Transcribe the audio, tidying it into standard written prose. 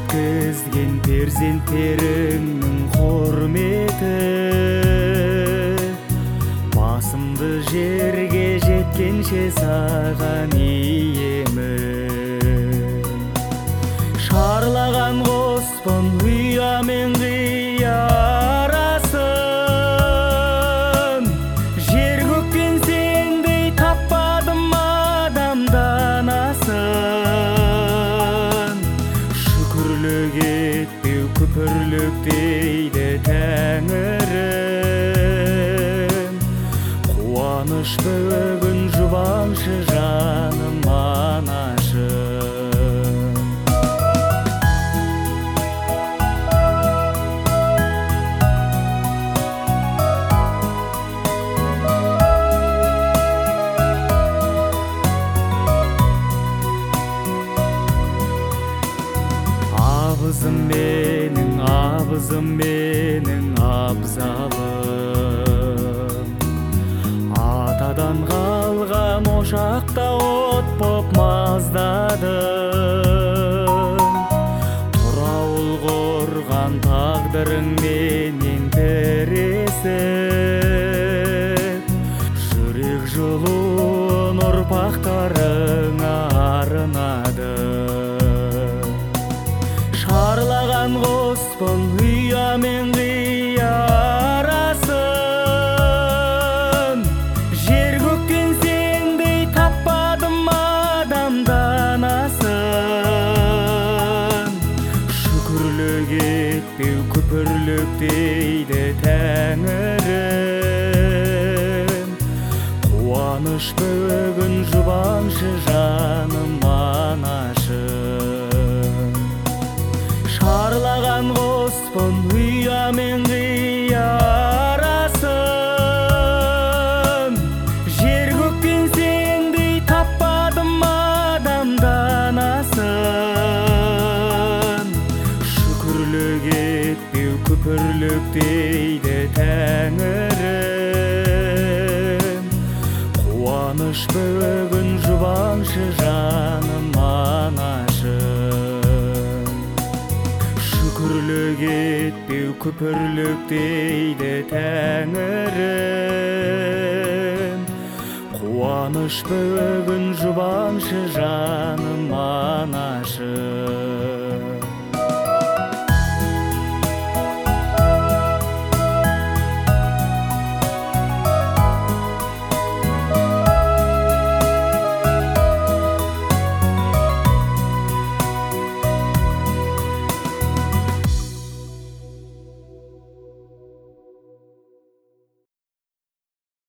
жеткізген перзенттеріңнің құрметі, басымды жерге жеткенше саған иемін. Шарлаған қоспын ұя мен қия арасын, жер көктен сендей таппадым адамдан асын. Шүкірлік етпеу күпірлік дейді Тәңірім, қуаныш бүгін жұбаншы жаным анашым. Абызым менің абзалым, атадан қалған ошақта от боп маздадым. Тұрауыл құрған тағдырыңменен тіресіп, жүрек жылуын ұрпақтарыңа арнадым. Шарлаған қоспын ұя мен қия арасын, жер көктен сендей таппадым адамдан асын. Шүкірлік етпеу күпірлік дейді Тәңірім, қуаныш бүгін жұбаншы жаным анашым. Шарлаған қоспын ұя мен қия арасын, жер көктен сендей таппадым адамдан асын. Шүкірлік етпеу күпірлік дейді Тәңірім, қуаныш бүгін жұбаншы жаным анашым. Шүкірлік етпеу күпірлік дейді Тәңірім, қуаныш бүгін жұбаншы жаным анашым.